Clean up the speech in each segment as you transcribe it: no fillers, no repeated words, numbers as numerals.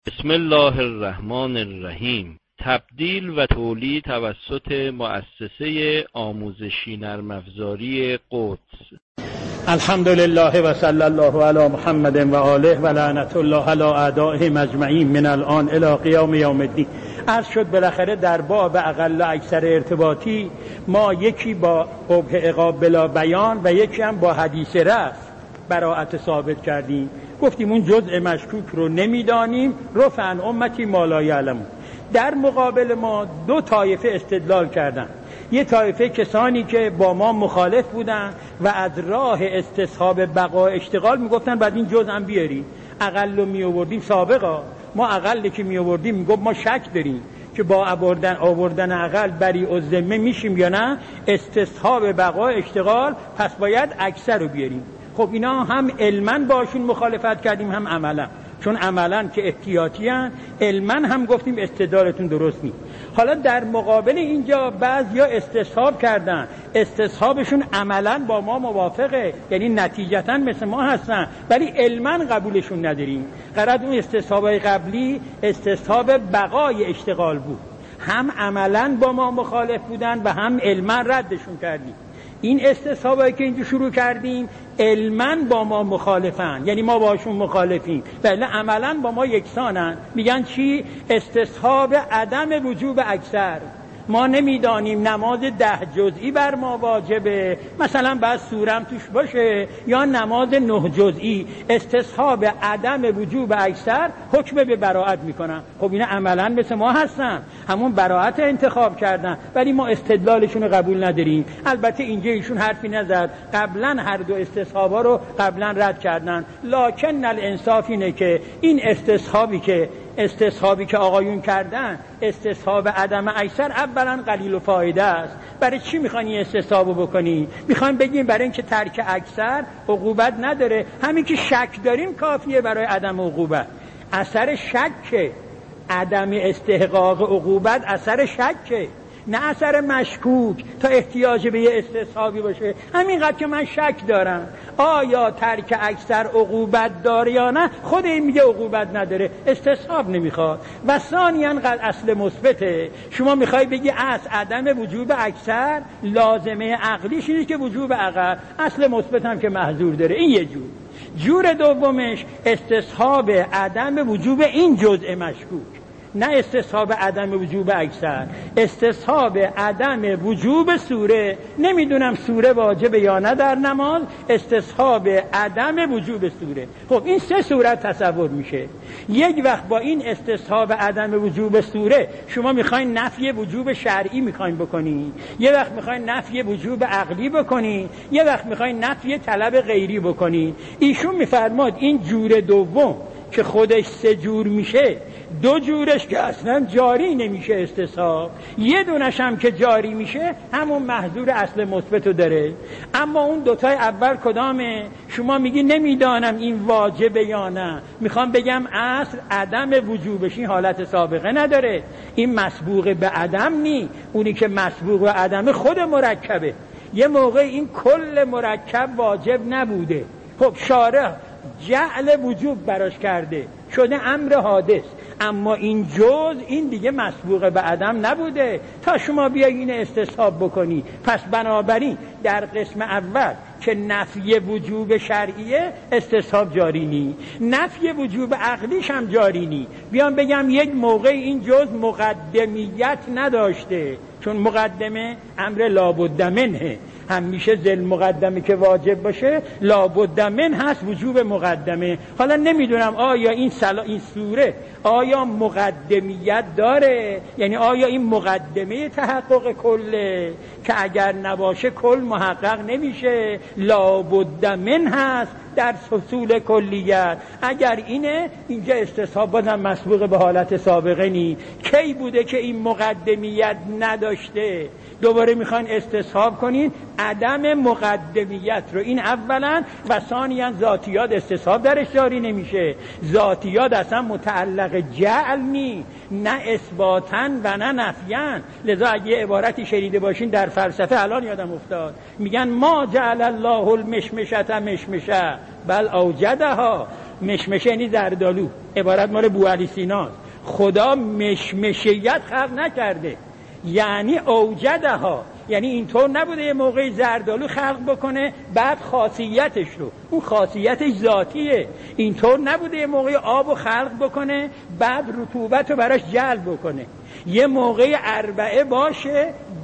بسم الله الرحمن الرحیم. تبدیل و تولید توسط مؤسسه آموزشی نرم افزاری قدس. الحمدلله و صلی الله علی محمد و آله و لعنت الله علی اعدائهم اجمعین من الان الی قیام یوم الدین. عرض شد بالاخره در باب اقل اکثر ارتباطی ما یکی با قبح عقاب بلا بیان و یکی هم با حدیث رفع براءت ثابت کردیم. گفتیم اون جزء مشکوک رو نمیدانیم، رفعا امتی ما لا یعلمون. در مقابل ما دو طایفه استدلال کردن. یه طایفه کسانی که با ما مخالف بودن و از راه استصحاب بقا اشتغال میگفتن بعد این جزء هم بیاری. اقل رو می آوردیم سابقا، ما اقل که می آوردیم میگفت ما شک داریم که با آوردن اقل بری الذمه میشیم یا نه، استصحاب بقا اشتغال، پس باید اکثر رو بیاریم. خب اینا هم علماً باشون مخالفت کردیم هم عملاً، چون عملاً که احتیاطی هن، علماً هم گفتیم استدلالتون درست نیست. حالا در مقابل اینجا بعضیا استصحاب کردن، استصحابشون عملاً با ما موافقه، یعنی نتیجتاً مثل ما هستن، ولی علماً قبولشون نداریم. قرار اون استصحابای قبلی استصحاب بقای اشتغال بود، هم عملاً با ما مخالف بودن و هم علماً ردشون کردیم. این استصحابایی که اینجا شروع کردیم علماً با ما مخالفن، یعنی ما باشون مخالفیم، ولی عملاً با ما یکسانن. میگن چی؟ استصحاب عدم وجوب اکثر. ما نمیدانیم نماز 10 جزئی بر ما واجبه، مثلا بعد سورم توش باشه، یا نماز 9 جزئی. استصحاب عدم وجوب اکثر حکم به براءت میکنن. خب اینا عملاً مثل ما هستن، همون براءت انتخاب کردن، ولی ما استدلالشون رو قبول نداریم. البته اینجا ایشون حرفی نزد، قبلا هر دو استصحابا رو قبلا رد کردن. لکن الانصاف اینه که این استصحابی که آقایون کردن، استصحاب عدم اکثر، اولا قلیل و فایده است. برای چی میخواین این استصحابو بکنی؟ میخوایم بگیم برای اینکه ترک اکثر عقوبت نداره، همین که شک داریم کافیه برای عدم عقوبت. اثر شک، عدم استحقاق عقوبت اثر شک، نه اثر مشکوک تا احتیاج به یه استصحابی باشه. همینقدر که من شک دارم آیا ترک اکثر عقوبت داره یا نه، خود این میگه عقوبت نداره، استصحاب نمیخواد. و ثانیاً اصل مثبته. شما میخوای بگی اصل عدم وجوب اکثر لازمه عقلیش اینه که وجوب اقل، اصل مثبت هم که محظور داره. این یه جور دومش استصحاب عدم وجوب این جزء مشکوک، نه استصحاب عدم وجوب اکثر، استصحاب عدم وجوب سوره. نمیدونم سوره واجبه یا نه در نماز، استصحاب عدم وجوب سوره. خب این سه صورت تصور میشه. یک وقت با این استصحاب عدم وجوب سوره شما میخواین نفی وجوب شرعی میخواین بکنی، یه وقت میخواین نفی وجوب عقلی بکنی، یه وقت میخواین نفی طلب غیری بکنی. ایشون میفرماد این جور دوم که خودش سه جور میشه، دو جورش که اصلا جاری نمیشه استصحاب، یه دونش هم که جاری میشه همون محظور اصل مثبتو داره. اما اون دوتای اول کدامه؟ شما میگی نمیدانم این واجبه یا نه. میخوام بگم اصل عدم وجوبش این حالت سابقه نداره، این مسبوق به عدم نی، اونی که مسبوق به عدم خود مرکبه. یه موقع این کل مرکب واجب نبوده، خب شارع جعل وجوب براش کرده، شده امر حادث، اما این جز این دیگه مسبوق به عدم نبوده تا شما بیایی این استصحاب بکنی. پس بنابراین در قسم اول که نفی وجوب شرعیه استصحاب جاری نی، نفی وجوب عقلیش هم جاری نی. بیام بگم یک موقع این جز مقدمیت نداشته، چون مقدمه امر لابد منه، همیشه ذل مقدمه که واجب باشه لابد من هست وجوب مقدمه. حالا نمیدونم آیا این سوره آیا مقدمیت داره، یعنی آیا این مقدمه تحقق کله که اگر نباشه کل محقق نمیشه، لابد من هست در حصول کلیت. اگر اینه اینجا استصحاب بازم مسبوق به حالت سابقه نی. کی بوده که این مقدمیت نداشته؟ دوباره میخوان استصحاب کنین عدم مقدمیت رو. این اولا. و ثانیاً ذاتیات استصحاب درش جاری نمیشه، ذاتیات اصلا متعلق جعل نی، نه اثباتاً و نه نفیاً. لذا اگه عبارتی شنیده باشین در فلسفه، الان یادم افتاد، میگن ما جعل الله المشمشة مشمشة بل اوجدها. مشمشه یعنی زردالو، عبارت مال بوعلی سیناست. خدا مشمشیت خلق نکرده، یعنی اوجدها، یعنی اینطور نبوده یه موقعی زردآلو خلق بکنه بعد خاصیتش رو، اون خاصیتش ذاتیه. اینطور نبوده یه موقعی آب رو خلق بکنه بعد رطوبت رو براش جلب بکنه. یه موقعی اربعه باشه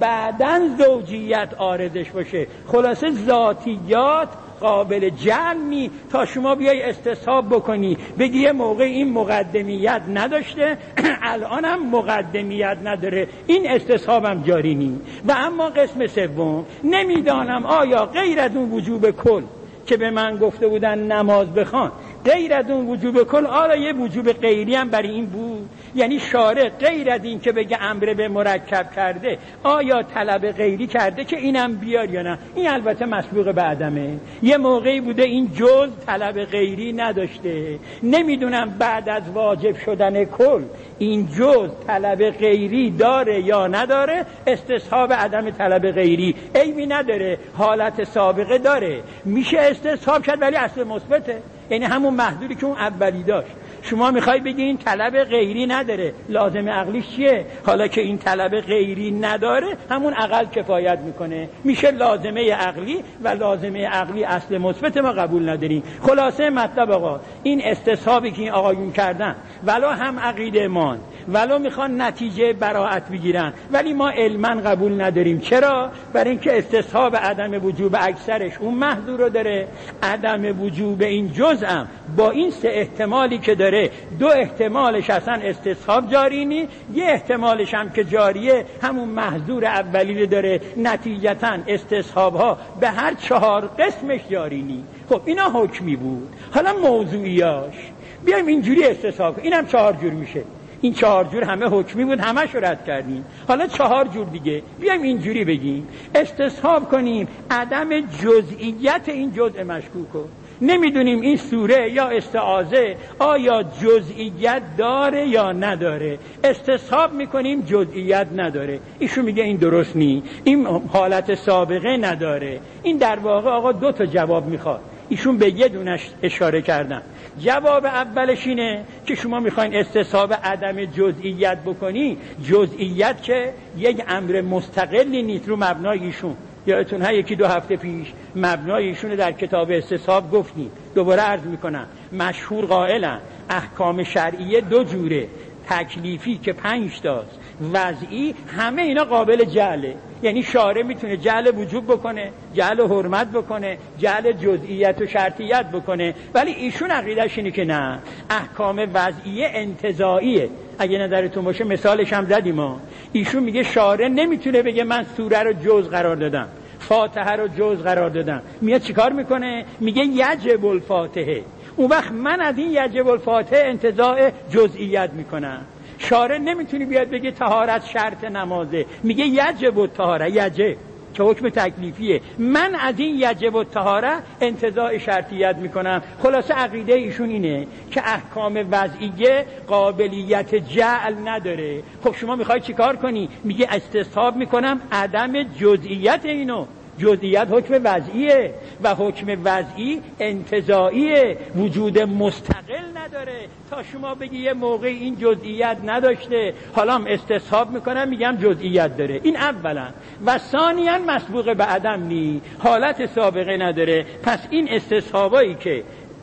بعدن زوجیت آردش باشه. خلاصه ذاتیات قابل جمعی تا شما بیای استصحاب بکنی بگی یه موقع این مقدمیت نداشته الان هم مقدمیت نداره، این استصحابم جاری نی. و اما قسم سوم، نمیدانم آیا غیر از اون وجوب کل که به من گفته بودن نماز بخوان، غیر از اون وجوب کل آیا یه وجوب غیری هم برای این بود؟ یعنی شارع غیر از این که بگه امر به مرکب کرده آیا طلب غیری کرده که اینم بیار یا نه؟ این البته مسبوق به عدمه. یه موقعی بوده این جز طلب غیری نداشته، نمیدونم بعد از واجب شدن کل این جز طلب غیری داره یا نداره. استصحاب عدم طلب غیری عیبی نداره، حالت سابقه داره، میشه استصحاب کرد، ولی اصل مثبته، یعنی همون محدودی که اون اولی داشت. شما میخوای بگی این طلب غیری نداره، لازم عقلیش چیه؟ حالا که این طلب غیری نداره همون عقل کفایت میکنه، میشه لازمه عقلی، و لازمه عقلی اصل مثبت ما قبول نداریم. خلاصه مطلب آقا این استصحابی که این آقایون کردن ولو هم عقیده مان ولو میخوان نتیجه براءت بگیرن ولی ما علما قبول نداریم. چرا؟ برای اینکه استصحاب عدم وجوب اکثرش اون محذور رو داره، عدم وجوب این جزء با این سه احتمالی که داره، دو احتمالش اصلا استصحاب جاری نی، یه احتمالش هم که جاریه همون محذور اولی داره، نتیجتا استصحاب ها به هر 4 قسمش جاری نی. خب اینا حکمی بود. حالا موضوعیاش بیایم اینجوری استصحاب، اینم 4 جور میشه. این 4 جور همه حکمی بود، همه شو رد کردیم. حالا 4 جور دیگه بیایم اینجوری بگیم، استصحاب کنیم عدم جزئیت این جزء مشکوکو. نمیدونیم این سوره یا استعاذه آیا جزئیت داره یا نداره، استصحاب میکنیم جزئیت نداره. ایشون میگه این درست نی، این حالت سابقه نداره. این در واقع آقا 2 تا جواب میخواد، ایشون به یه دونش اشاره کردن. جواب اولش اینه که شما میخواین استصحاب عدم جزئیت بکنی، جزئیت که یک امر مستقلی نیست رو مبنای ایشون. یادتون ها 1-2 هفته پیش مبنای ایشون در کتاب استصحاب گفتیم، دوباره عرض میکنم. مشهور قائلن احکام شرعیه 2 جوره، تکلیفی که 5 تاست، وضعی، همه اینا قابل جعله. یعنی شارع میتونه جعل وجوب بکنه، جعل حرمت بکنه، جعل جزئیت و شرطیت بکنه، ولی ایشون عقیده‌ش اینه که نه، احکام وضعیه انتزاعیه. اگه نظرتون باشه مثالش هم زدیم ما. ایشون میگه شارع نمیتونه بگه من سوره رو جز قرار دادم، فاتحه رو جز قرار دادم. میاد چیکار میکنه؟ میگه یجب الفاتحه. اون وقت من از این یجب الفاتحه انتزاع جزئیت میکنم. شارع نمیتونی بیاد بگه طهارت شرط نمازه، میگه یجب الطهاره، یجب که حکم تکلیفیه، من از این یجب الطهاره انتزاع شرطیت میکنم. خلاصه عقیده ایشون اینه که احکام وضعیه قابلیت جعل نداره. خب شما میخوای چیکار کنی؟ میگه استصحاب میکنم عدم جزئیت اینو. جزئیت حکم وضعیه و حکم وضعی انتزاعیه، وجود مستقل نداره. تا شما بگی یه موقع این جزئیت نداشته حالا هم استصحاب میکنم میگم جزئیت داره. این اولا. و ثانیاً مسبوق به عدم نی، حالت سابقه نداره. پس این استصحابایی که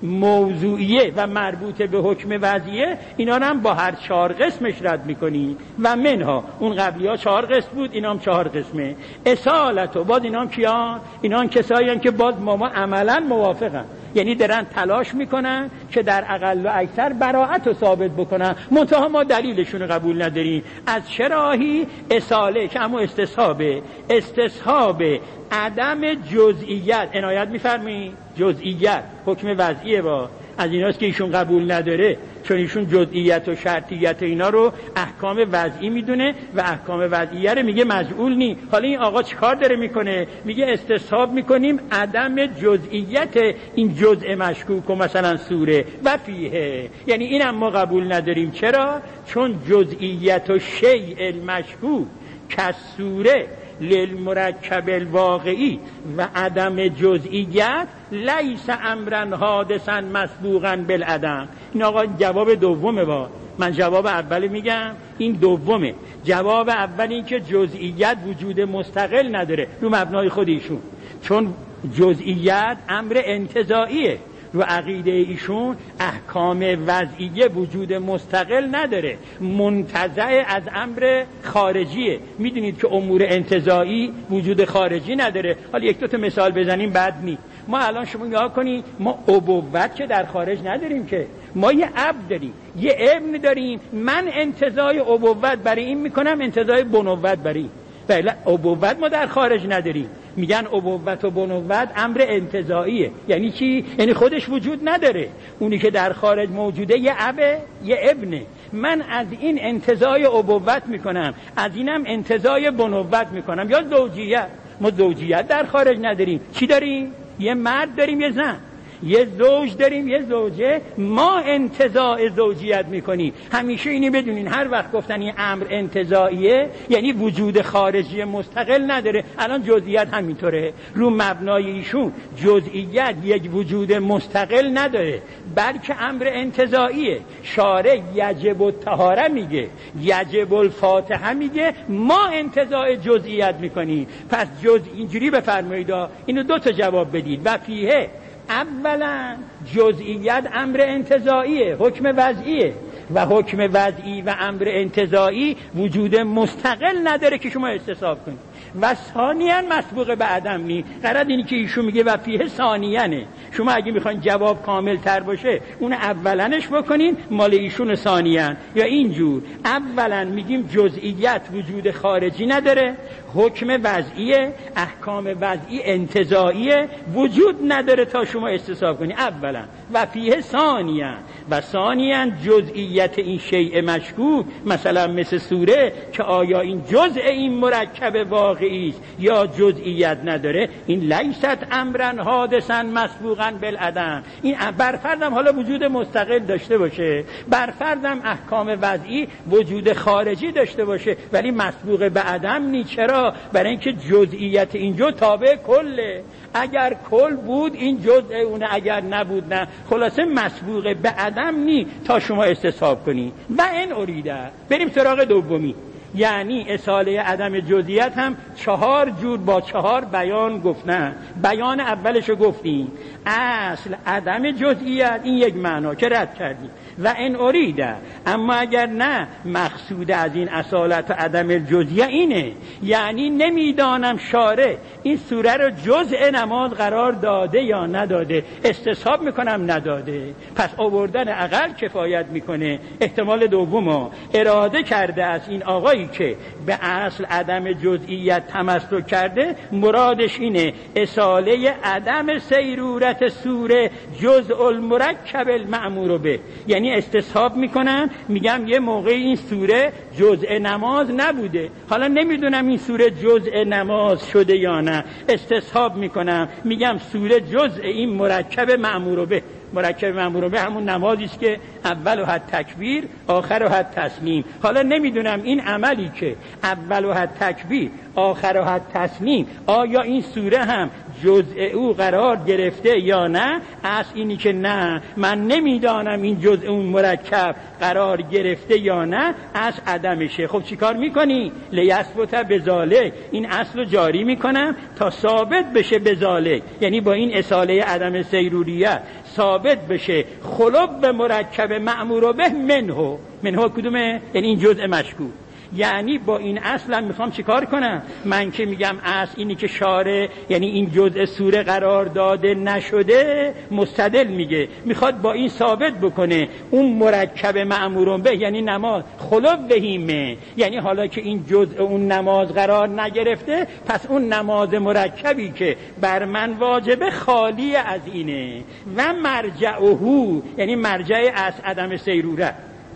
موضوعیه و مربوط به حکم وضعیه اینا هم با هر 4 قسمش رد میکنی. و منها اون قبلی ها 4 قسم بود، اینا هم 4 قسمه. اصالتو باز اینا هم کیان؟ اینا هم کسایی هن که باز ما عملا موافقن، یعنی دارن تلاش میکنن که در اقل و اکثر براءت رو ثابت بکنن، منتها ما دلیلشون قبول نداریم. از چه راهی؟ اصاله که همون استصحاب عدم جزئیت. عنایت میفرمی؟ جزئیت حکم وضعیه با از ایناست که ایشون قبول نداره، چون ایشون جزئیت و شرطیت اینا رو احکام وضعی میدونه و احکام وضعیه رو میگه مجعول نی. حالا این آقا چیکار داره میکنه؟ میگه استصحاب میکنیم عدم جزئیت این جزء مشکوک و مثلا سوره و فیه، یعنی اینم ما قبول نداریم. چرا؟ چون جزئیت و شیء المشکوک کسوره للمرکب الواقعی و عدم جزئیت لیس امرا حادثا مسبوقا بالعدم. این آقا جواب دومه. با من جواب اول میگم، این دومه. جواب اول این که جزئیات وجود مستقل نداره رو مبنای خودشون، چون جزئیات امر انتزاعیه. رو عقیده ایشون احکام وضعیه وجود مستقل نداره، منتزع از امر خارجیه. میدونید که امور انتزاعی وجود خارجی نداره. حالا یک دو تا مثال بزنیم بعد ما الان شما نگاه کنید، ما ابوت که در خارج نداریم، که ما یه اب داریم، یه ابن داریم. من انتزاع ابوت برای این میکنم، انتزاع بنوت برای این. بله ابوت ما در خارج نداریم. میگن ابوت و بنوت امر انتزاعیه. یعنی چی؟ یعنی خودش وجود نداره. اونی که در خارج موجوده یه ابه، یه ابنه. من از این انتزاع ابوت میکنم، از اینم انتزاع بنوت میکنم. یا زوجیت، ما زوجیت در خارج نداریم. چی داریم؟ یه مرد داریم، یه زن. یه زوج داریم، یه زوجه. ما انتزاع زوجیت میکنیم. همیشه اینی بدونین، هر وقت گفتن این امر انتزاعیه یعنی وجود خارجی مستقل نداره. الان جزئیات همینطوره. رو مبنای ایشون جزئیات یک وجود مستقل نداره، بلکه امر انتزاعیه. شارع یجب الطهاره میگه، یجب الفاتحه میگه، ما انتزاع جزئیات میکنیم. پس اینجوری بفرمایید، اینو دو تا جواب بدید. و فیه، اولا جزئیات امر انتزاعیه، حکم وضعیه، و حکم وضعی و امر انتزاعی وجود مستقل نداره که شما استصحاب کنید. و ثانیاً مسبوق به عدم نی. قرار اینی که ایشون میگه و فیه ثانیانه. شما اگه میخواین جواب کامل تر باشه اون اولنش بکنین، مال ایشون ثانیاً. یا اینجور، اولاً میگیم جزئیات وجود خارجی نداره، حکم وضعیه، احکام وضعی انتزاعیه، وجود نداره تا شما استصحاب کنی. اولا و فیه ثانیاً، و ثانیاً جزئیت این شیء مشکوک، مثلا مثل سوره، که آیا این جزء این مرکب واقعی است یا جزئیت نداره، این لیست امرا حادثا مسبوقا بالعدم. این برفرضم حالا وجود مستقل داشته باشه، برفرضم احکام وضعی وجود خارجی داشته باشه، ولی مسبوق به عدم نی. چرا؟ برای اینکه جزئیت اینجا تابع کله. اگر کل بود این جزء اونه، اگر نبود نه. خلاصه مسبوق به عدم نی تا شما استصحاب کنی. و این اریده. بریم سراغ دومی، یعنی اصاله عدم جزئیت هم 4 جور با 4 بیان گفتن. بیان اولشو گفتیم، اصل عدم جزئیت، این یک معنا که رد کردیم. و این اریده، اما اگر نه، مقصود از این اصالت و عدم جزئیت اینه، یعنی نمیدانم شارع این سوره رو جزء نماز قرار داده یا نداده، استصحاب میکنم نداده، پس آوردن عقل کفایت میکنه. احتمال دومو اراده کرده از این آقایی که به اصل عدم جزئیت تمسک کرده، مرادش اینه اصاله عدم سیرورت سوره جزء المرکب المأمور به. یعنی استصحاب میکنم، میگم یه موقع این سوره جزء نماز نبوده، حالا نمیدونم این سوره جزء نماز شده یا نه، استصحاب میکنم، میگم سوره جزء این مرکب مأمور به. مرکب مأمور به همون نمازی است که اول و حد تکبیر، آخر و حد تسلیم. حالا نمیدونم این عملی که اول و حد تکبیر، آخر و حد تسلیم، آیا این سوره هم جزء او قرار گرفته یا نه؟ اصل اینی که نه، من نمیدانم این جزء اون مرکب قرار گرفته یا نه، اصل عدمشه. خب چیکار میکنی؟ لیثبت بذالک، این اصل رو جاری میکنم تا ثابت بشه بذالک، یعنی با این اصاله عدم سیروریت ثابت بشه خلق به مرکب مأمور به منه کدومه؟ یعنی این جزء مشکوک. یعنی با این اصلا میخوام چیکار کنم؟ من که میگم اصل اینی که شارع یعنی این جزء سوره قرار داده نشده، مستدل میگه میخواد با این ثابت بکنه اون مرکب مأمور به یعنی نماز خلق بهیمه، یعنی حالا که این جزء اون نماز قرار نگرفته، پس اون نماز مرکبی که بر من واجبه خالی از اینه. و مرجعه، یعنی مرجع اصل عدم سیرورت،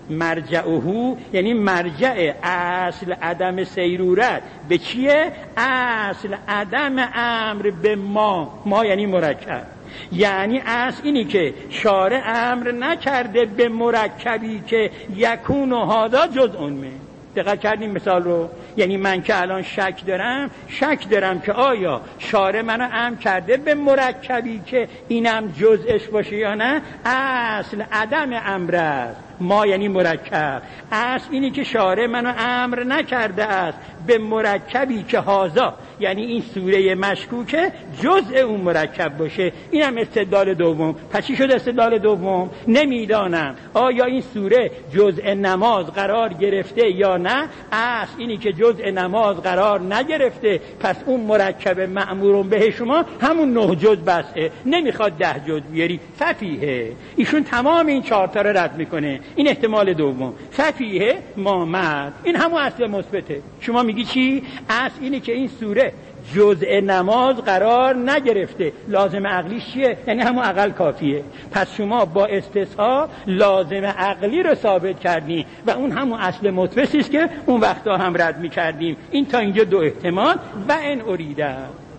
مرجعه یعنی مرجع اصل عدم سیرورت به چیه؟ اصل عدم امر به ما یعنی مرکب. یعنی اصل اینی که شارع امر نکرده به مرکبی که یکون و هادا جزء من، دقت کردیم مثال رو؟ یعنی من که الان شک دارم که آیا شارع منو امر کرده به مرکبی که اینم جزءش باشه یا نه. اصل عدم امر است. ما یعنی مرکب. اصل اینی که شارع منو امر نکرده است به مرکبی که هازا یعنی این سوره مشکوکه جزء اون مرکب باشه. اینم استدلال دوم. پس چی شد استدلال دوم؟ نمیدانم آیا این سوره جزء نماز قرار گرفته یا نه. اصل اینی که جزء نماز قرار نگرفته، پس اون مرکب مأمورون به شما همون 9 جزء بسه، نمیخواد 10 جزء بیاری. ففیه ایشون تمام این 4 تا رو رد میکنه. این احتمال دوم. ففیه مامد، این همون اصل مثبته. شما میگی چی؟ اصل اینه که این سوره جزء نماز قرار نگرفته. لازم عقلیش چیه؟ یعنی همون عقل کافیه. پس شما با استثناء لازم عقلی رو ثابت کردی و اون همون اصل مثبتی است که اون وقتا هم رد می‌کردیم. این تا اینجا 2 احتمال. و ان اریده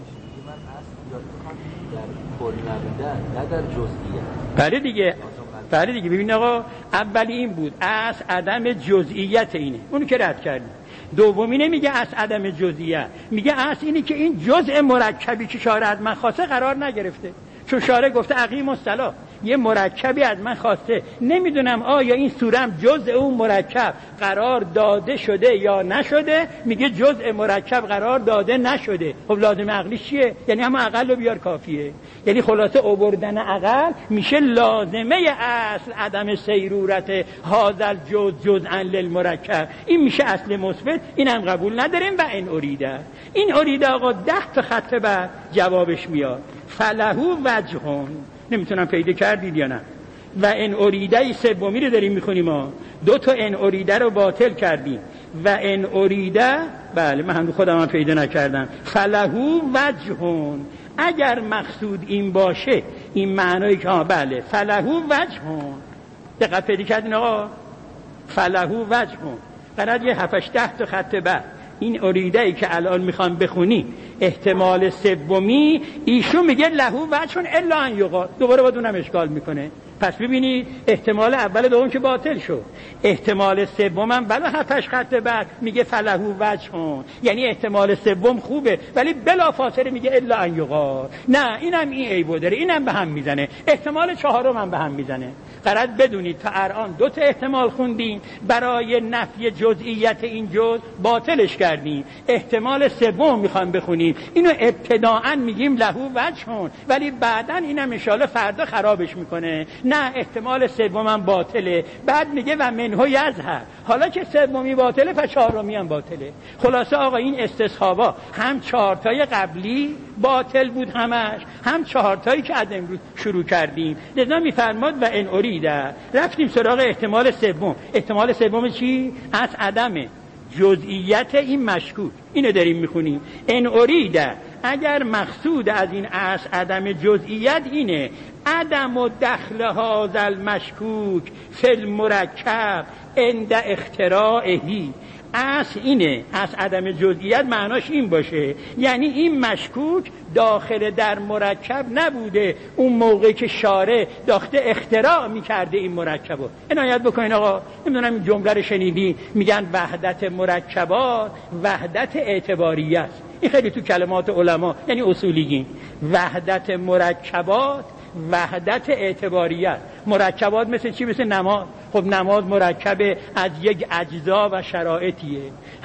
بله دیگه ببین آقا، اولی این بود اصل عدم جزئیت اینه، اونو که رد کردیم. دومی نمیگه اصل عدم جزئیت، میگه اصل اینه که این جزء مرکبی که شارع از من خواسته قرار نگرفته. چون شارع گفته اقیم الصلاة، یه مرکبی از من خواسته، نمیدونم آیا این سورم جزء اون مرکب قرار داده شده یا نشده. میگه جزء مرکب قرار داده نشده. خب لازم عقلی چیه؟ یعنی همون عقل رو بیار کافیه. یعنی خلاصه آوردن عقل میشه لازمه اصل عدم سیرورت هذا جزءا للمرکب. این میشه اصل مثبت. اینم قبول نداریم. و ان اریده، این اریده آقا 10 تا خط بعد جوابش میاد. فله وجهون، نمیتونم پیدا کردید یا نه. و ان اریده سومی رو داریم میخونیم ما. 2 تا ان اریده رو باطل کردیم. و ان اریده، بله من خودم هم پیدا نکردم. فله وجهون، اگر مقصود این باشه، این معنایی که بله فله وجهون، دقت پیدا کردین آقا؟ فله وجهون قرار یه 7-8 تا خط بعد این اریده ای که الان میخوام بخونی احتمال سومی، ایشون میگه له وجهون الا ان یقال. دوباره باید اونم اشکال میکنه. پس ببینید احتمال اول دوم که باطل شد، احتمال سوم هم بلا 7 خط بعد میگه فله وجهون، یعنی احتمال سوم خوبه ولی بلا فاصله میگه الا ان یقال. نه اینم این عیبو داره، اینم به هم میزنه. احتمال چهارم هم به هم میزنه. قرار بدونید تا الان 2 تا احتمال خوندیم، برای نفی جزئیت این جزء باطلش کردیم. احتمال سوم میخوام بخونیم، اینو ابتداءً میگیم له وجهون، ولی بعداً اینم ان شاءالله فردا خرابش میکنه. نه احتمال سومم باطله، بعد میگه و منه یظهر. حالا که سومی باطله پس چهارمی هم باطله. خلاصه آقا این استصحابا هم 4 تای قبلی باطل بود همش، هم 4 تایی که از امروز شروع کردیم. لذا میفرماد و ان اریده. رفتیم سراغ احتمال سوم. احتمال سوم چی؟ از عدم جزئیت این مشکوک. اینو داریم میخونیم. ان اریده، اگر مقصود از این اصل عدم جزئیت اینه عدم و دخل هذا المشکوک فی المرکب عند اختراعهی. اصل اینه، اصل عدم جزئیت معناش این باشه یعنی این مشکوک داخل در مرکب نبوده اون موقعی که شارع داخته اختراع میکرده این مرکبو. عنایت بکنین آقا، نمیدونم این جمله رو شنیدی، میگن وحدت مرکبات وحدت اعتباریه است. این خیلی تو کلمات علما یعنی اصولیگی. وحدت مرکبات وحدت اعتباریت. مرکبات مثل چی؟ مثل نماز. خب نماز مرکب از یک اجزا و شرایطیه.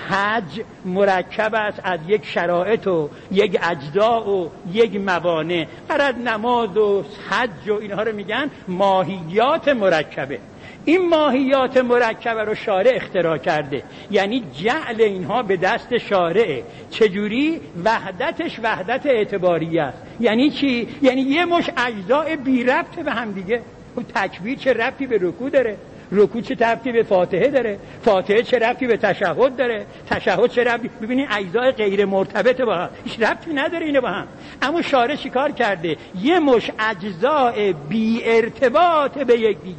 حج مرکب است از یک شرایط و یک اجزا و یک موانع. از نماز و حج و اینها رو میگن ماهیات مرکبه. این ماهیات مرکبه رو شارع اختراع کرده، یعنی جعل اینها به دست شارعه. چجوری؟ وحدتش وحدت اعتباریه است. یعنی چی؟ یعنی یه مش اجزاء بی ربط به هم دیگه. تکبیر چه ربطی به رکوع داره؟ رکوع چه ربطی به فاتحه داره؟ فاتحه چه ربطی به تشهد داره؟ تشهد چه ربطی؟ ببینید اجزاء غیر مرتبط با هم، هیچ ربطی نداره اینه با هم. اما شارع چیکار کرده؟ یه مش اجزاء بی ارتباط به یک دیگر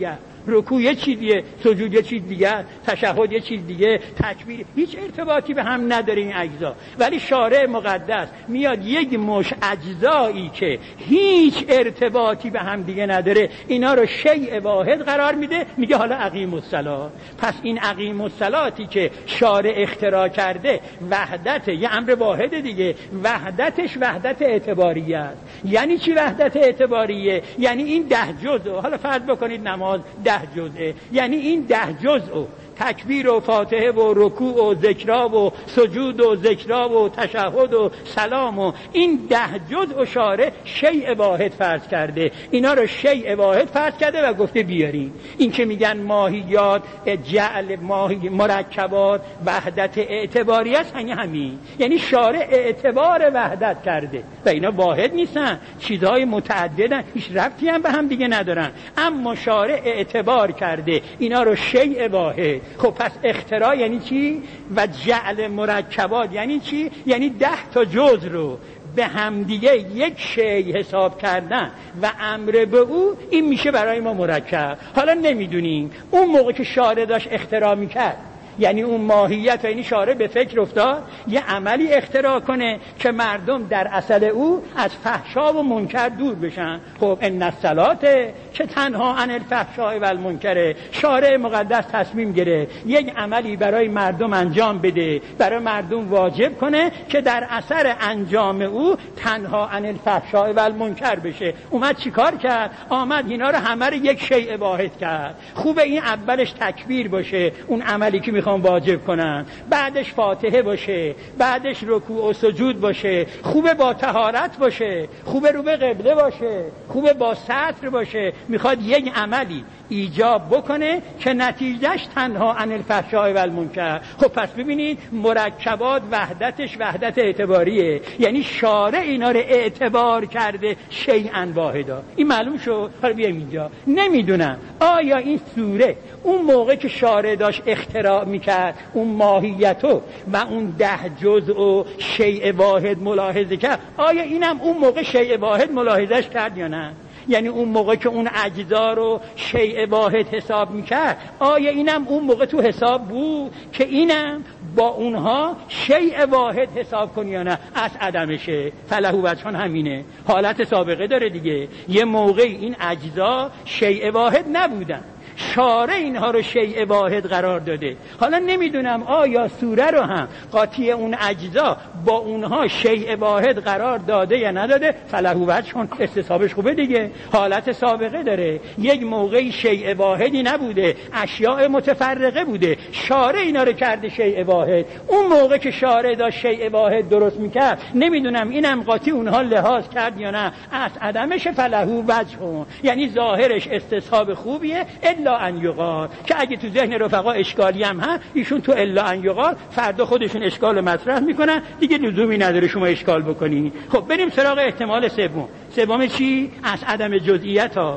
رکوع یه چیز دیگه، سجود یه چیز دیگه، تشهد یه چیز دیگه، تکبیر هیچ ارتباطی به هم نداره این اجزا. ولی شارع مقدس میاد یک مش اجزایی که هیچ ارتباطی به هم دیگه نداره اینا رو شیء واحد قرار میده، میگه حالا اقیموا الصلاة. پس این اقیموا الصلاتی که شارع اختراع کرده وحدت، یه امر واحد دیگه، وحدتش وحدت اعتباریه است. یعنی چی وحدت اعتباریه؟ یعنی این 10 جزء، حالا فرض بکنید نماز 10 جزءه، یعنی این 10 جزء تکبیر و فاتحه و رکوع و ذکرا و سجود و ذکرا و تشهد و سلام و این 10 جزء شارع شیء واحد فرض کرده، اینا رو شیء واحد فرض کرده و گفته بیارین. این که میگن ماهیات، جعل ماهی، مرکبات وحدت اعتباری است، همین یعنی شارع اعتبار وحدت کرده و اینا واحد نیستن، چیزهای متعددن، هیچ ربطی هم به هم دیگه ندارن، اما شارع اعتبار کرده اینا رو شیء واحد. خب پس اختراع یعنی چی؟ و جعل مرکبات یعنی چی؟ یعنی 10 تا جزء رو به همدیگه یک شیء حساب کردن و امر به او، این میشه برای ما مرکب. حالا نمیدونیم اون موقع که شارع داشت اختراع میکرد، یعنی اون ماهیت، یعنی شارع به فکر افتاد یه عملی اختراع کنه که مردم در اصل او از فحشا و منکر دور بشن. خب ان الصلاة که تنها عن الفحشاء و المنکر، شارع مقدس تصمیم گرفت یک عملی برای مردم انجام بده، برای مردم واجب کنه که در اثر انجام او تنها عن الفحشاء و المنکر بشه. اومد چیکار کرد؟ آمد اینا رو همه رو یک شیء واحد کرد. خوبه این اولش تکبیر باشه، اون عملی که میخوام واجب کنن، بعدش فاتحه باشه، بعدش رکوع و سجود باشه، خوبه با طهارت باشه، خوبه رو به قبله باشه، خوبه با ستر باشه. میخواد یک عملی ایجاب بکنه که نتیجهش تنها عن الفحشاء و المنکر. خب پس ببینید مرکبات وحدتش وحدت اعتباریه، یعنی شارع اینا رو اعتبار کرده شیئا واحدا. این معلوم شد. حالا بیایم اینجا. نمیدونم آیا این سوره اون موقع که شارع داشت اختراع میکرد اون ماهیتو و اون 10 جزء و شیء واحد ملاحظه کرد، آیا اینم اون موقع شیء واحد ملاحظهش کرد یا نه؟ یعنی اون موقع که اون اجزا رو شیء واحد حساب میکرد، آیا اینم اون موقع تو حساب بود که اینم با اونها شیء واحد حساب کنی یا نه؟ از عدمشه. فله وجهان همینه، حالت سابقه داره دیگه. یه موقع این اجزا شیء واحد نبودن، شارع اینها رو شیء واحد قرار داده. حالا نمیدونم آیا سوره رو هم قاطی اون اجزا با اونها شیء واحد قرار داده یا نداده. فله وجهان، استصحابش خوبه دیگه، حالت سابقه داره. یک موقعی شیء واحدی نبوده، اشیاء متفرقه بوده، شارع اینا رو کرده شیء واحد. اون موقع که شارع داشت شیء واحد درست میکرد، نمیدونم اینم قاطی اونها لحاظ کرد یا نه، از عدمش فله وجهان، یعنی ظاهرش استصحاب خوبیه الا ان یقال، که اگه تو ذهن رفقا اشکالی هم هست، ایشون تو الا ان یقال فردا خودشون اشکال مطرح میکنن دیگه، لزومی نداره شما اشکال بکنی. خب بریم سراغ احتمال سوم. سوم چی؟ از عدم جزئیت ها.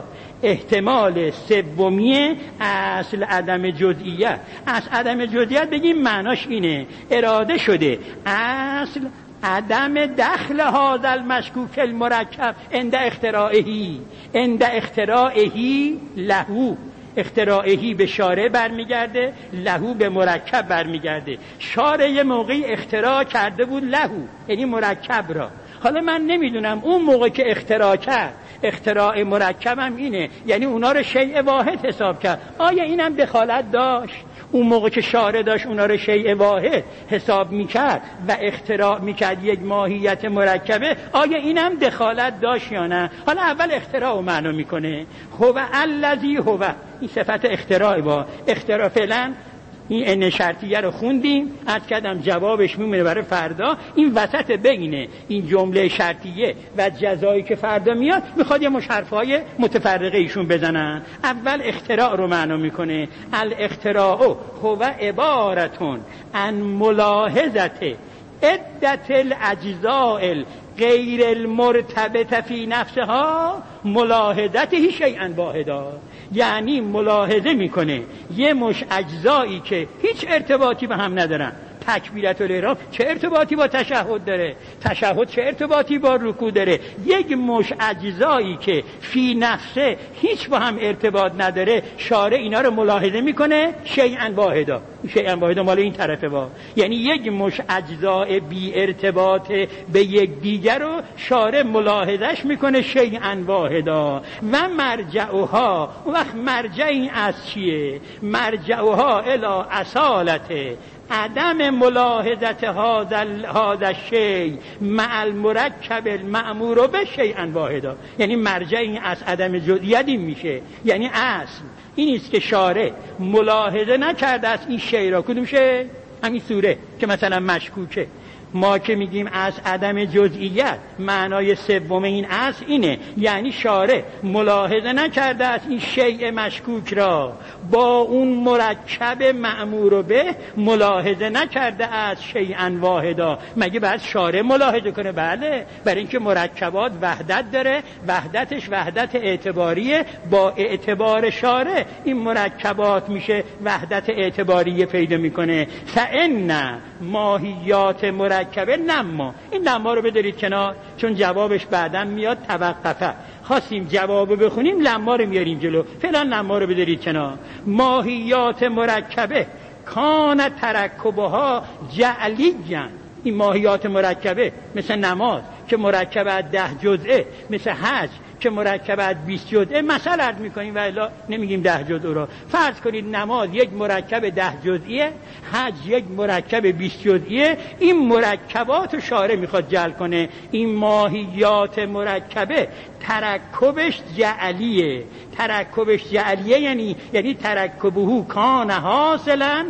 احتمال سومی اصل عدم جزئیت. از عدم جزئیت بگیم معناش اینه اراده شده اصل عدم دخل هذا المشکوک المرکب عند اختراعهی لهو. اختراعهی به شارع برمیگرده، لهو به مرکب برمیگرده. شارع یه موقعی اختراع کرده بود لهو، یعنی مرکب را. حالا من نمیدونم اون موقع که اختراع کرد، اختراع مرکب هم اینه، یعنی اونا رو شیء واحد حساب کرد، آیا اینم دخالت داشت؟ اون موقع که شارع داشت اونا رو شیء واحد حساب میکرد و اختراع میکرد یک ماهیت مرکبه، آیا اینم دخالت داشت یا نه؟ حالا اول اختراع رو معنا میکنه. هو الذی هو، این صفت اختراع. با اختراع فعلا این ان شرطیه رو خوندیم، عرض کردم جوابش میمونه برای فردا. این وسط بینه این جمله شرطیه و جزایی که فردا میاد میخواد یه حرفای متفرقه ایشون بزنن. اول اختراع رو معنا میکنه. الاختراع هو عبارتون عن ملاحظت عدت الاجزاء غیر المرتبط فی نفسها ملاحظته شیئا واحدا، یعنی ملاحظه میکنه یه مش اجزایی که هیچ ارتباطی به هم ندارن، تکبیرت الاحرام چه ارتباطی با تشهد داره؟ تشهد چه ارتباطی با رکوع داره؟ یک مش اجزایی که فی نفسه هیچ با هم ارتباط نداره، شارع اینا رو ملاحظه میکنه شیئا واحدا. شیئا واحدا مال این طرفه با، یعنی یک مش اجزاء بی ارتباط به یک دیگر رو شارع ملاحظش میکنه شیئا واحدا. و مرجعها، وقت مرجع این از چیه؟ مرجعها الی اصالته عدم ملاحظت هذا الشیء مع المرکب المأمور به شیئا واحدا. یعنی مرجع این از عدم جزئیت این میشه، یعنی اصل این است که شارع ملاحظه نکرده است این شیء را. کدوم شیء؟ همین سوره که مثلا مشکوکه. ما که میگیم از عدم جزئیت، معنای سوم این اصل اینه، یعنی شارع ملاحظه نکرده است این شیء مشکوک را با اون مرکب مأمور به ملاحظه نکرده است شیئا واحدا. مگه بعد شارع ملاحظه کنه؟ بله، برای اینکه مرکبات وحدت داره، وحدتش وحدت اعتباریه، با اعتبار شارع این مرکبات میشه وحدت اعتباریه پیدا میکنه. فإن ماهیات مرکبه نما، این نما رو بذارید کنار چون جوابش بعداً میاد. توقفه خواستیم جوابو بخونیم، لما رو میاریم جلو، فعلا لما رو بذارید کنار. ماهیات مرکبه کان ترکبها جعلیاً. این ماهیات مرکبه مثل نماز که مرکب از 10 جزئه، مثل حج که مرکب از 20 جزئه. مثلا عرض میکنیم و الا نمیگیم 10 جزء رو. فرض کنید نماز یک مرکب 10 جزئیه، حج یک مرکب 20 جزئیه. این مرکبات رو شارع میخواد جعل کنه. این ماهیات مرکبه ترکبش جعلیه. ترکبش جعلیه یعنی ترکبه کان حاصلا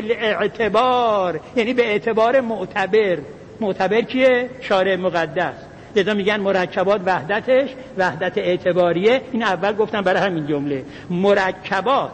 بالاعتبار، یعنی به اعتبار معتبر. معتبر کیه؟ شارع مقدس. لذا میگن مرکبات وحدتش وحدت اعتباریه. این اول گفتم برای همین جمله مرکبات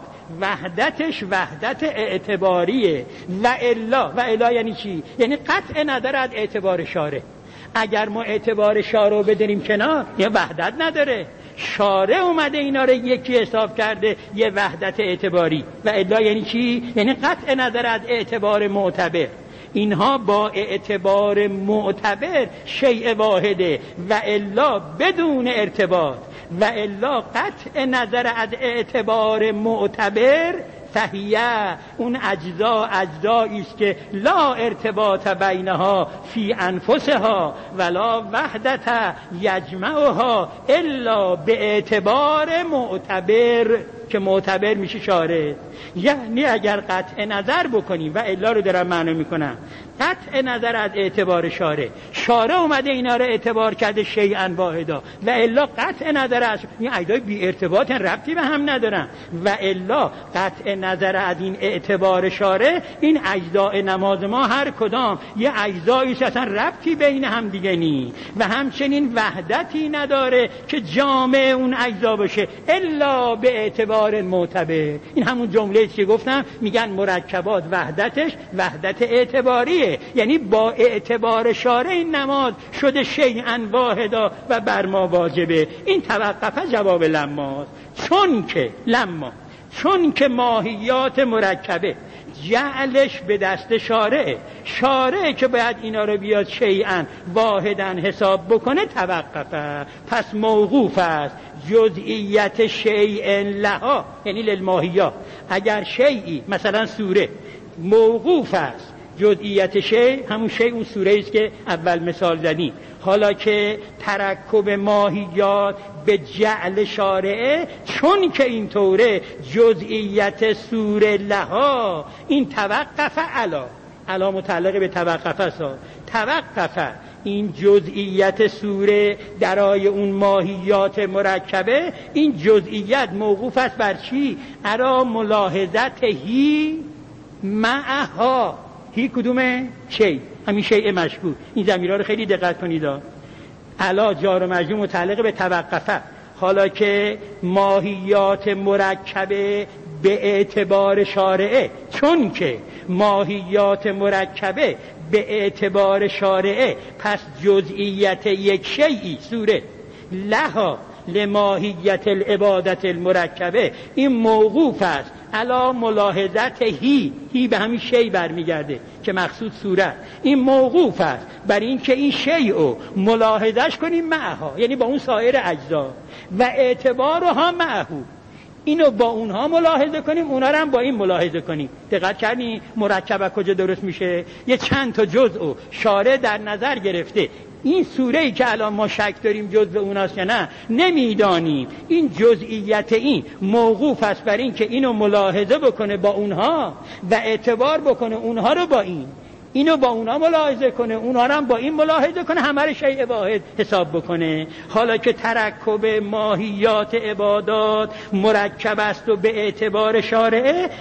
وحدتش وحدت اعتباریه. و الا یعنی چی؟ یعنی قطع نظر از اعتبار شارع. اگر ما اعتبار شارع رو بداریم کنار، یه وحدت نداره. شارع اومده اینا رو یکی حساب کرده یه وحدت اعتباری. و الا یعنی چی؟ یعنی قطع نظر از اعتبار معتبر. اینها با اعتبار معتبر شیء واحده. و الا بدون ارتباط. و الا قطع نظر از اعتبار معتبر فهیه، اون اجزایی است که لا ارتباط بینها فی انفسها ولا وحدت یجمعها الا به اعتبار معتبر، که معتبر میشه شارع. یعنی اگر قطع نظر بکنیم، و الا رو دارم معنی میکنم، قطع نظر از اعتبار شارع اومده اینا رو اعتبار کرده شیئا واحدا، و الا قطع نظر از این اجزای بی ارتباط ربطی به هم ندارن. و الا قطع نظر از این اعتبار شارع، این اجزای نماز ما هر کدام یه اجزایی اصلا ربطی بین هم دیگه نی و همچنین وحدتی نداره که جامع اون اجزا باشه الا به اعتبار معتبر. این همون جمله که گفتم، میگن مرکبات وحدتش وحدت اعتباریه، یعنی با اعتبار شارع این نماز شده شیئا واحدا و بر ما واجبه. این توقفه جواب لماست. چون که ماهیات مرکبه جعلش به دست شارع که باید اینا رو بیاد شیئا واحدا حساب بکنه، توقفه، پس موقوف است. جزئیت شیء لها یعنی للماهیات. اگر شیئی مثلا سوره موقوف است، جزئیت شیء همون شیء اون سوره است که اول مثال زدیم. حالا که ترکب ماهیات به جعل شارعه، چون که این طوره جزئیت سوره لها، این توقف علا متعلق به توقف است. توقف این جزئیت سوره درای اون ماهیات مرکبه، این جزئیت موقوف است بر چی؟ ارا ملاحظت هی معها. هی کدومه؟ شیء، همین شیء مشکوک. این ضمیرها رو خیلی دقت کنید. علا جار و مجرور متعلق به توقفه. حالا که ماهیات مرکبه به اعتبار شارعه، چون که ماهیات مرکبه به اعتبار شارعه، پس جزئیت یک شیئی سوره لها لماهیت العبادت المرکبه، این موقوف است علا ملاحظت هی به همین شی برمیگرده که مقصود صورت، این موقوف است بر این که این شی رو ملاحظش کنیم معها، یعنی با اون سایر اجزا، و اعتبارها معهو، اینو با اونها ملاحظه کنیم، اونا رو هم با این ملاحظه کنیم. دقت کردین مرکب کجا درست میشه؟ یه چند تا جزء شارع در نظر گرفته، این سوره‌ای که الان ما شک داریم جزء اوناست یا نه نمیدانیم، این جزئیت این موقوف است بر این که اینو ملاحظه بکنه با اونها و اعتبار بکنه اونها رو با این، اینو با اونا ملاحظه کنه، اونا رو هم با این ملاحظه کنه، همه رو شیء واحد حساب بکنه. حالا که ترکب ماهیات عبادات مرکب است و به اعتبار شارعه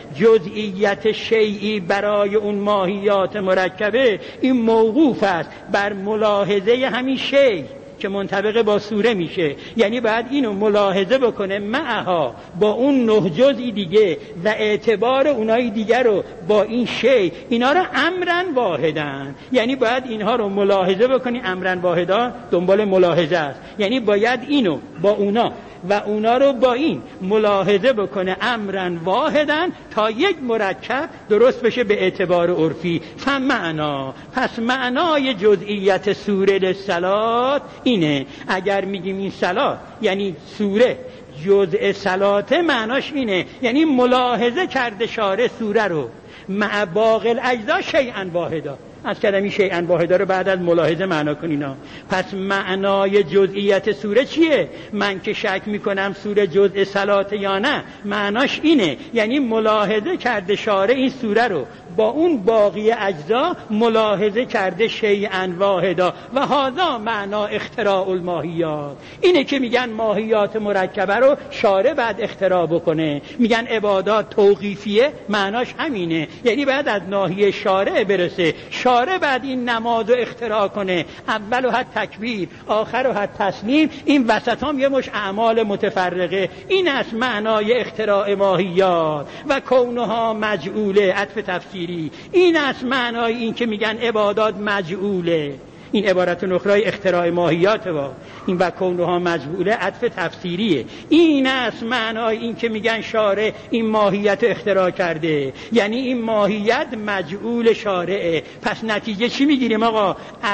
جزئیت شیئی برای اون ماهیات مرکبه، این موقوف است بر ملاحظه همین شیء که منطبق با سوره میشه، یعنی باید اینو ملاحظه بکنه معها با اون 9 جزئی دیگه و اعتبار اونای دیگر رو با این شی، اینا رو امرن واحدن، یعنی باید اینها رو ملاحظه بکنی. امرن واحدا دنبال ملاحظه است، یعنی باید اینو با اونا و اونا رو با این ملاحظه بکنه امرن واحدن تا یک مرکب درست بشه به اعتبار عرفی. فمعنا، پس معنای جزئیت سوره صلات اینه. اگر میگیم این صلات یعنی سوره جزء صلات، معناش اینه یعنی ملاحظه کرده شارع سوره رو مع باقی الاجزا شیئا واحدا. از کلمه شیئا واحدا رو بعد از ملاحظه معنا کنینا. پس معنای جزئیت سوره چیه؟ من که شک میکنم سوره جزء صلات یا نه، معناش اینه یعنی ملاحظه کرده شارع این سوره رو با اون باقی اجزا ملاحظه کرده شیئا واحدا. و هذا معنا اختراع الماهیات، اینه که میگن ماهیات مرکبه رو شارع بعد اختراع بکنه. میگن عبادات توقیفیه، معناش همینه، یعنی بعد از ناحیه شارع برسه، شارع بعد این نماز رو اختراع کنه، اولو حد تکبیر آخرو حد تسلیم، این وسط هم یه مش اعمال متفرقه. این است معنای اختراع ماهیات. و کونها مجعوله، عطف تفسیری. این است معنای این که میگن عبادات مجعوله. این عبارت نخرای اختراع ماهیات با این و کونها مجعوله عطف تفسیریه. این است معنای این که میگن شارع این ماهیت اختراع کرده، یعنی این ماهیت مجعول شارعه. پس نتیجه چی میگیریم آقا؟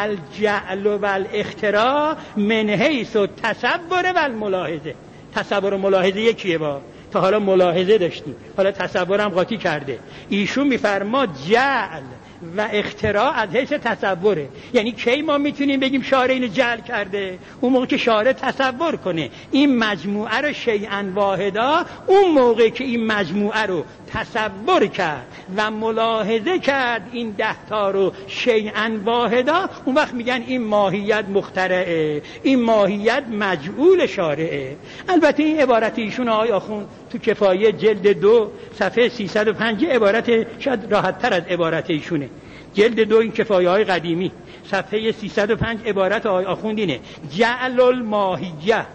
الجعل و الاختراع من حیث التصور و الملاحظه. تصور و ملاحظه یکیه با تا حالا ملاحظه داشتیم، حالا تصورم قاطی کرده. ایشون میفرما جعل و اختراع از حیث تصوره، یعنی کی ما میتونیم بگیم شارع اینو جعل کرده؟ اون موقع که شارع تصور کنه این مجموعه رو شیئا واحدا، اون موقع که این مجموعه رو تصور کرد و ملاحظه کرد این 10 تا رو شیئا واحدا، اون وقت میگن این ماهیت مخترعه، این ماهیت مجعول شارعه. البته این عبارت ایشون آقای آخوند تو کفایه جلد 2 صفحه 305 عبارت شاید راحت تر از عبارت ایشونه. جلد 2 این کفایه های قدیمی صفحه 305 عبارت آقای آخوند اینه: جعل الماهیه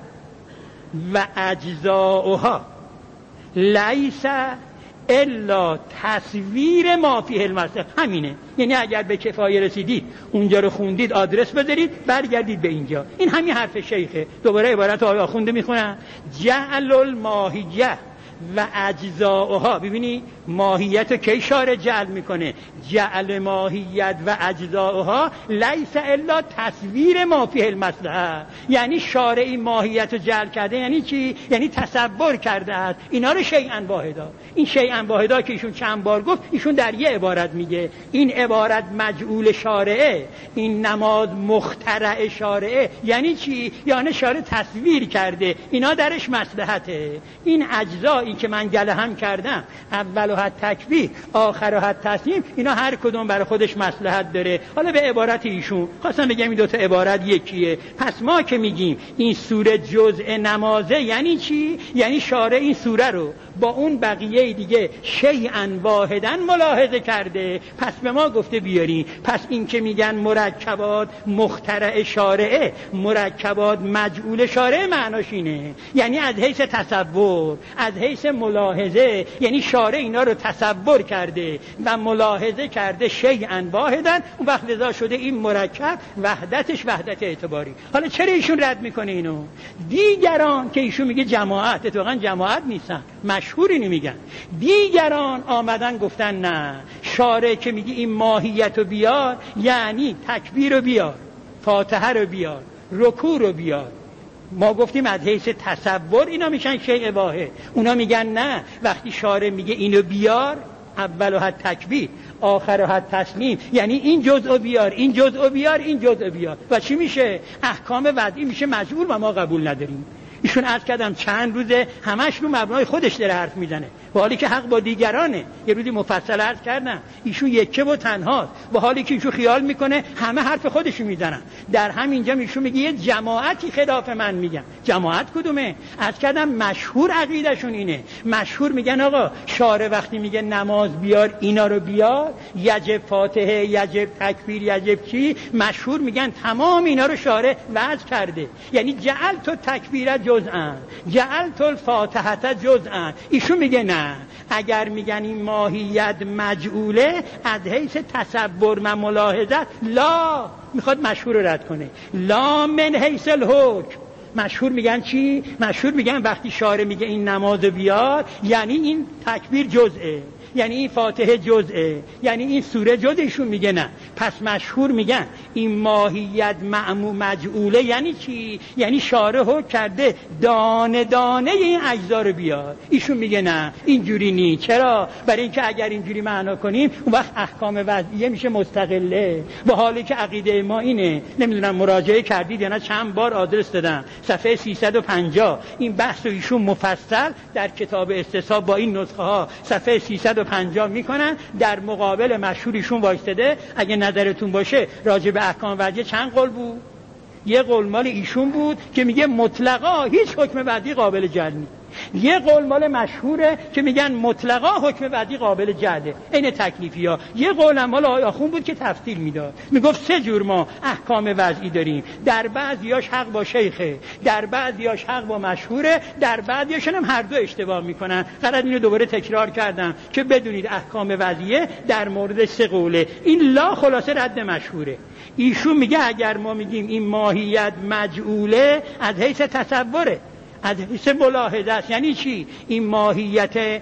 و اجزاؤها لیس الا تصویر ما فیه المصدر. همینه، یعنی اگر به کفایه رسیدید اونجا رو خوندید آدرس بذارید برگردید به اینجا. این همین حرف شیخه. دوباره عبارت آقای آخونده میخونم: جعل الماهیه و اجزاؤها. ببینی ماهیت رو کی شارع جعل میکنه؟ جعل ماهیت و اجزاؤها لیس الا تصویر ما فیه المصلحه. یعنی شارع این ماهیت رو جعل کرده، یعنی چی؟ یعنی تصور کرده است اینا رو شیئا واحدا. این شیئا واحدا که ایشون چند بار گفت، ایشون در یه عبارت میگه این عبارت مجعول شارعه، این نماز مخترع شارعه. یعنی چی؟ یعنی شارع تصویر کرده اینا درش مصلحته. این اجزایی که من گله هم کردم، اول حد تکبیر آخر حد تسلیم، اینا هر کدوم برای خودش مصلحت داره. حالا به عبارت ایشون خواستم بگم این 2 تا عبارت یکیه. پس ما که میگیم این سوره جزء نمازه، یعنی چی؟ یعنی شارع این سوره رو با اون بقیه دیگه شیئا واحدا ملاحظه کرده، پس به ما گفته بیارین. پس این که میگن مرکبات مخترع شارعه، مرکبات مجعول شارعه، معناش اینه یعنی از حیث تصور، از حیث حیث ملاحظه، یعنی شارع اینا رو تصور کرده و ملاحظه کرده شیئا واحدا، اون وقت لذا شده این مرکب وحدتش وحدت اعتباری. حالا چرا ایشون رد میکنه اینو؟ دیگران که ایشون میگه جماعت، اتفاقا جماعت نیستن، مشهور اینو میگن، دیگران آمدن گفتن نه، شارع که میگه این ماهیت رو بیار یعنی تکبیر رو بیار، فاتحه رو بیار، رکوع رو بیار. ما گفتیم از حیث تصور اینا میشن شیء واحد. اونا میگن نه، وقتی شارع میگه اینو بیار، اول و حد تکبیر، آخر و حد تسلیم، یعنی این جزء بیار، این جزء بیار، این جزء بیار، و چی میشه؟ احکام وضعی میشه مجبور و ما قبول نداریم. ایشون عرض کردم چند روزه همش رو مبنای خودش داره حرف میزنه، با حالی که حق با دیگرانه. یه روزی مفصل عرض کردم ایشون یکه و تنهاست، با حالی که ایشون خیال میکنه همه حرف خودشو میزنن. در همینجا ایشون میگه یه جماعتی خلاف من میگن. جماعت کدومه؟ عرض کردم مشهور عقیدهشون اینه، مشهور میگن آقا شارع وقتی میگه نماز بیار اینا رو بیار، یجب فاتحه، یجب تکبیر، یجب چی، مشهور میگن تمام اینا رو شارع وضع کرده، یعنی جعلت تکبیر جزءا، جعلت الفاتحه جزءا. ایشون میگه نه، اگر میگن این ماهیت مجعوله از حیث تصور و ملاحظت، لا، میخواد مشهور رو رد کنه، لا من حیث الحکم. مشهور میگن چی؟ مشهور میگن وقتی شارع میگه این نماز بیار یعنی این تکبیر جزئه، یعنی این فاتحه جزئه، یعنی این سوره جزء. ایشون میگه نه. پس مشهور میگن این ماهیت مجعوله یعنی چی؟ یعنی شارع حکم کرده دانه دانه این اجزا رو بیار. ایشون میگه نه، اینجوری نی. چرا؟ برای اینکه اگر اینجوری معنا کنیم اون وقت احکام وضعیه میشه مستقله، با حالی که عقیده ما اینه. نمیدونم مراجعه کردید یا نه، چند بار آدرس دادم، صفحه 350 این بحث رو ایشون مفصل در کتاب استصحاب با این نسخه ها صفحه 350 میکنن. در مقابل مشهورشون وایستده. اگه نظرتون باشه راجع به احکام وضعیه چند قول بود؟ یه قول مال ایشون بود که میگه مطلقا هیچ حکم وضعی قابل جعل نیست. یه قول مال مشهوره که میگن مطلقا حکم وضعی قابل جعله، این تکلیفی ها. یه قول مال آقای آخوند بود که تفصیل میداد، میگفت سه جور ما احکام وضعی داریم، در بعضیاش حق با شیخه، در بعضیاش حق با مشهوره، در بعضیاش هم هر دو اشتباه میکنن. فقط اینو دوباره تکرار کردم که بدونید احکام وضعیه در مورد سه قوله. این لا خلاصه رد مشهوره. ایشون میگه اگر ما میگیم این ماهیت مجعوله از حیث تصوره، از حیث ملاحظه است. یعنی چی؟ این ماهیت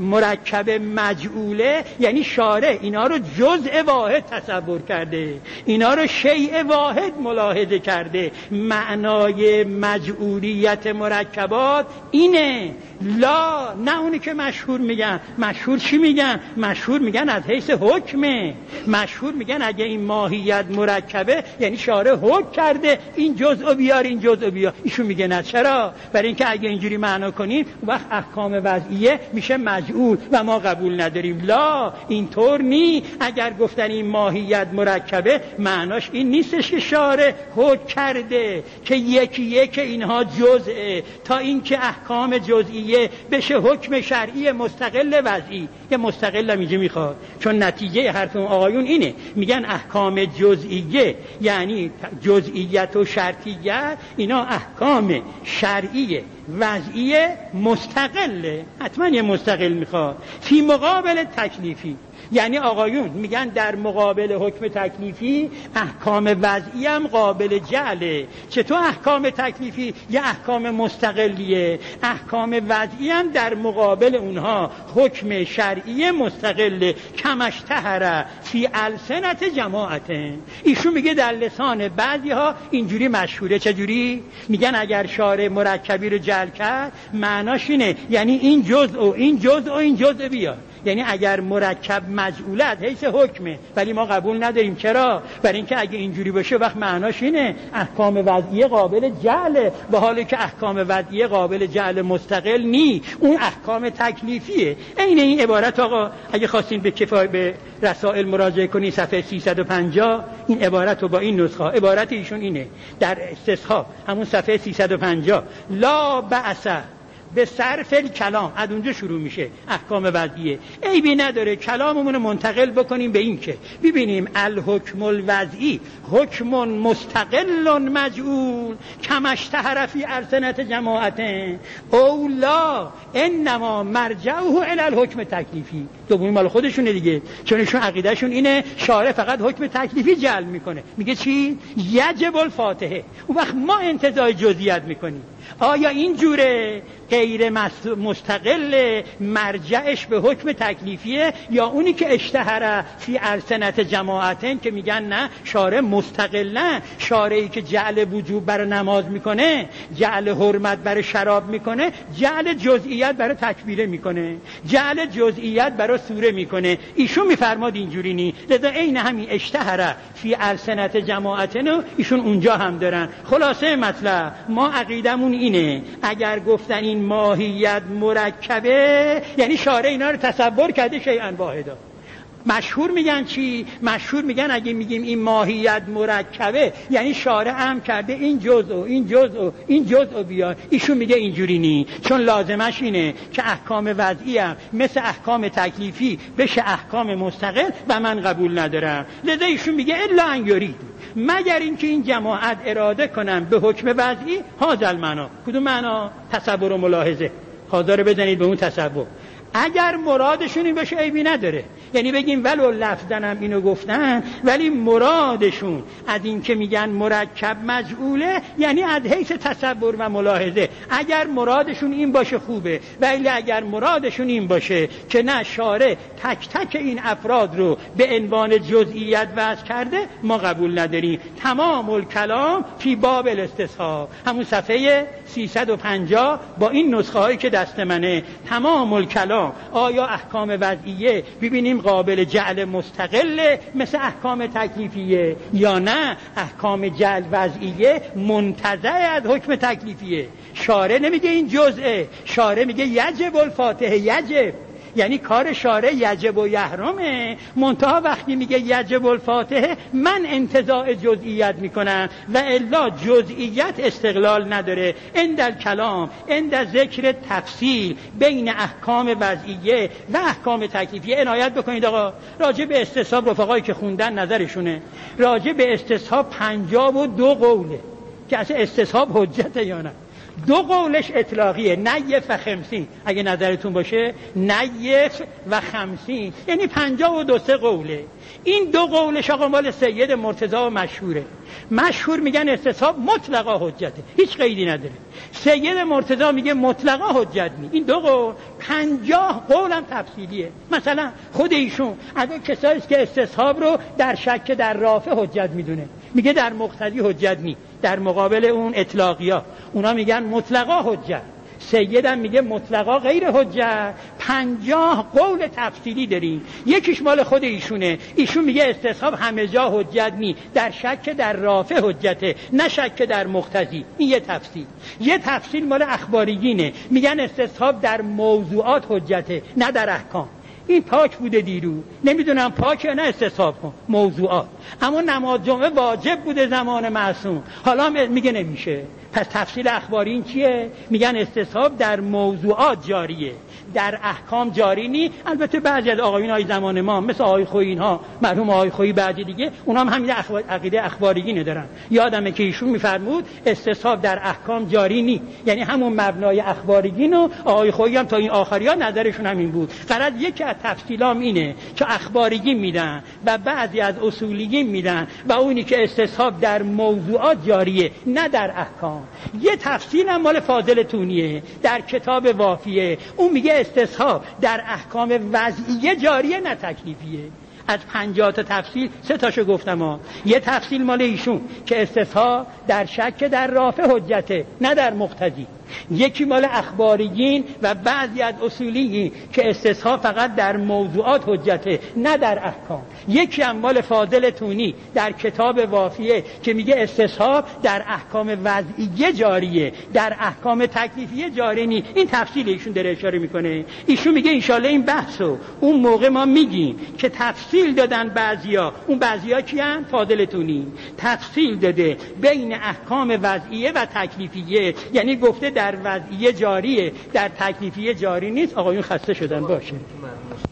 مرکب مجعوله یعنی شارع اینا رو جزء واحد تصور کرده، اینا رو شیء واحد ملاحظه کرده. معنای مجعولیت مرکبات اینه، لا، نه اونی که مشهور میگن. مشهور چی میگن؟ مشهور میگن از حیث حکمه. مشهور میگن اگه این ماهیت مرکبه یعنی شارع حکم کرده این جزء بیار، این جزء بیار. ایشون میگه نه. چرا؟ برای اینکه اگه اینجوری معنا کنیم وقت احکام وضعیه میشه مجعول و ما قبول نداریم. لا، اینطور نی. اگر گفتن این ماهیت مرکبه معناش این نیستش که شارع حکم کرده که یکی یک اینها جزءه، تا اینکه احکام جزئیه بشه حکم شرعی مستقل وضعی. یه مستقل هم اینجا میخواد، چون نتیجه حرف اون آقایون اینه، میگن احکام جزئیه یعنی جزئیت و شرطیت، اینا احکام شرعیه وضعیه مستقله، حتما یه مستقل میخواد. فی مقابل تکلیفی، یعنی آقایون میگن در مقابل حکم تکلیفی احکام وضعی هم قابل جعله. چطور احکام تکلیفی یه احکام مستقلیه، احکام وضعی هم در مقابل اونها حکم شرعی مستقله. کمش تهره فی السنت جماعته. ایشون میگه در لسان بعضی ها اینجوری مشهوره. چجوری؟ میگن اگر شارع مرکبی رو جعل کرد معناش اینه یعنی این جزء و این جزء و این جزء بیاد. یعنی اگر مرکب مجعوله از حیث حکمه، ولی ما قبول نداریم. چرا؟ برای اینکه اگه اینجوری باشه وقت معناش اینه احکام وضعیه قابل جعله، با حالی که احکام وضعیه قابل جعل مستقل نی، اون احکام تکلیفیه. این عبارت آقا اگه خواستین به به رسائل مراجعه کنی صفحه 350 این عبارت رو با این نسخه، عبارت ایشون اینه در استصحاب همون صفحه 350: لا بأس به صرف کلام، از اونجا شروع میشه احکام وضعیه. عیبی نداره کلاممون رو منتقل بکنیم به این که ببینیم الحکم الوضعی حکم مستقل مجعول کما اشتهر فی السنة جماعت اولا انما مرجعه الی الحکم تکلیفی. دومی مال خودشونه دیگه، چون ایشون عقیدهشون اینه شارع فقط حکم تکلیفی جعل میکنه. میگه چی؟ یجب الفاتحه. اون وقت ما انتزاع جزئیات میکنیم. آیا این جوره غیر مستقل مرجعش به حکم تکلیفیه، یا اونی که اشتهر فی السنة جماعتن که میگن نه شارع مستقلن، شارعی که جعل وجوب برای نماز میکنه، جعل حرمت برای شراب میکنه، جعل جزئیات برای تکبیره میکنه، جعل جزئیات برای سوره میکنه. ایشون میفرماد اینجوری نی، لذا عین همین اشتهر فی السنة جماعتن ایشون اونجا هم دارن. خلاصه مطلب ما عقیدمون اینه اگر گفتن این ماهیت مرکبه یعنی شارع اینا رو تصور کرده شیئا واحدا. مشهور میگن چی؟ مشهور میگن اگه میگیم این ماهیت مرکبه یعنی شارع هم کرده این جزء و این جزء و این جزء بیار. ایشون میگه اینجوری نی، چون لازمش اینه که احکام وضعی هم مثل احکام تکلیفی بشه احکام مستقل و من قبول ندارم. لذا ایشون میگه الا ان یرید، مگر اینکه این جماعت اراده کنن به حکم وضعی هذا المعنا. کدوم معنا؟ تصور و ملاحظه. حاضر بزنید به اون تصور. اگر مرادشون این باشه عیبی نداره، یعنی بگیم ولو لفظنم اینو گفتن ولی مرادشون از این که میگن مرکب مجعوله یعنی از حیث تصور و ملاحظه. اگر مرادشون این باشه خوبه، ولی اگر مرادشون این باشه که نه شارع تک تک این افراد رو به عنوان جزئیات وضع کرده ما قبول نداریم. تمام الکلام فی باب الاستصحاب، همون صفحه 350 با این نسخه هایی که دست منه. تمام الکلام آیا احکام وضعیه ببینیم قابل جعل مستقل مثل احکام تکلیفیه، یا نه احکام جعل وضعیه منتزع از حکم تکلیفیه. شارع نمیگه این جزئه، شارع میگه یجب الفاتحه. یجب یعنی کار شارع یجب و یحرمه، منتها وقتی میگه یجب الفاتحه من انتزاع جزئیات میکنم و الا جزئیات استقلال نداره. عند کلام عند ذکر تفصیل بین احکام وضعیه و احکام تکلیفیه عنایت بکنید. آقا راجع به استصحاب رفقایی که خوندن نظرشونه، راجع به استصحاب 52 قوله که اصلا استصحاب حجته یا نه. 2 قولش اطلاقیه، نیف و 50 اگه نظرتون باشه، نیف و 50 یعنی 52 قوله. این 2 قولش آقا مال سید مرتضی و مشهور میگن استصحاب مطلقا حجته، هیچ قیدی نداره. سید مرتضی میگه مطلقا حجت نی. این 2 قول 50 قولم تفصیلیه. مثلا خود ایشون از کسایی که استصحاب رو در شک در رافع حجت میدونه، میگه در مقتضی حجت نی. در مقابل اون اطلاقیا اونا میگن مطلقا حجت. سیدم میگه مطلقا غیر حجت. 50 قول تفصیلی داریم. یکیش مال خود ایشونه، ایشون میگه استصحاب همه جا حجت نی، در شک در رافع حجته، نه شک در مقتضی. این یه تفصیل. یه تفصیل مال اخباریینه، میگن استصحاب در موضوعات حجته، نه در احکام. این پاک بوده دیرو، نمیدونم پاک یا نه استصحاب کن موضوعات. اما نماز جمعه واجب بوده زمان معصوم، حالا میگه نمیشه. پس تفصیل اخباری این چیه؟ میگن استصحاب در موضوعات جاریه، در احکام جاری نی. البته بعضی از آقایون های زمان ما مثل آقای خویی ها، مرحوم آقای خویی بعضی دیگه، اونا هم همین عقیده اخباریگی ندارن. یادمه که ایشون میفرمود استصحاب در احکام جاری نی، یعنی همون مبنای اخباریگی. و آقای خویی هم تا این آخریا نظرشون همین بود. فقط یکی از تفصیلام اینه که اخباریگی میدن و بعضی از اصولیگی میدن و اونی که استصحاب در موضوعات جاریه نه در احکام. یه تفصیل هم مال فاضل تونیه در کتاب وافیه، اون میگه استصحاب در احکام وضعیه جاریه نه تکلیفیه. از 50 تا تفصیل 3 تاشو گفتم. یه تفصیل مال ایشون که استصحاب در شک در رافع حجته نه در مقتضی. یکی مال اخباریین و بعضی از اصولیین که استصحاب فقط در موضوعات حجته نه در احکام. یکی هم مال فاضل تونی در کتاب وافیه که میگه استصحاب در احکام وضعیه جاریه، در احکام تکلیفیه جاری نی. این تفصیل ایشون داره اشاره میکنه. ایشون میگه انشالله این بحثو اون موقع ما میگیم که تفصیل دادن بعضیا. اون بعضیا کیان؟ فاضل تونی تفصیل داده بین احکام وضعیه و تکلیفیه، یعنی گفته در وضعیه جاریه، در تکلیفیه جاری نیست، آقایون خسته شدن باشه.